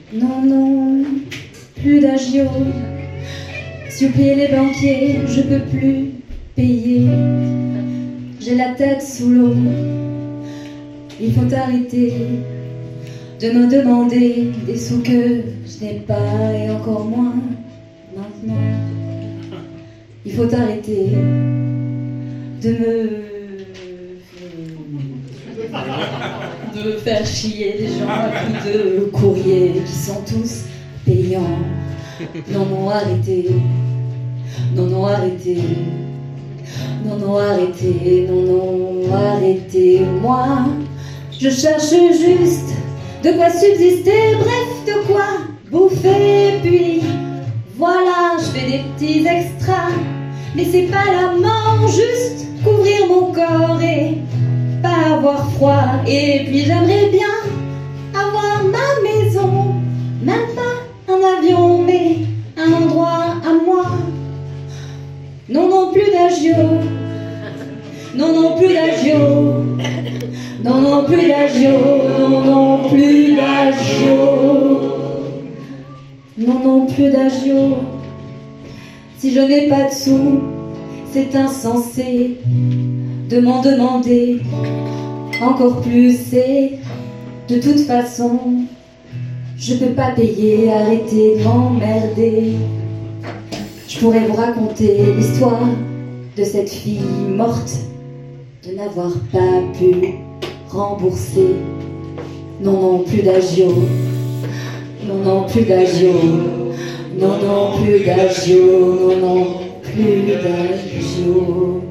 Non, non, plus d'agio. Supplier les banquiers, je peux plus payer. J'ai la tête sous l'eau. Il faut arrêter de me demander des sous que je n'ai pas, et encore moins maintenant. Il faut arrêter de me faire chier des gens à coups de courrier qui sont tous payants. Non, non, arrêtez. Non, non, arrêtez. Non, non, arrêtez. Non, non, arrêtez. Moi, je cherche juste de quoi subsister, bref, de quoi bouffer. Puis voilà, je fais des petits extras. Mais c'est pas la mort, juste couvrir mon corps et pas avoir froid. Et puis j'aimerais bien avoir ma maison, même pas un avion, mais un endroit à moi. Non, non, plus d'agio. Non, non, plus d'agio. Non, non, plus d'agio. Non, non, plus d'agio. Non, non, plus d'agio. Si je n'ai pas de sous, c'est insensé de m'en demander encore plus. Et de toute façon, je peux pas payer, arrêtez de m'emmerder. Je pourrais vous raconter l'histoire de cette fille morte, de n'avoir pas pu rembourser. Non, non, plus d'agio. Non, non, plus d'agio. Non, non, plus d'agio. Non, non, plus d'agio.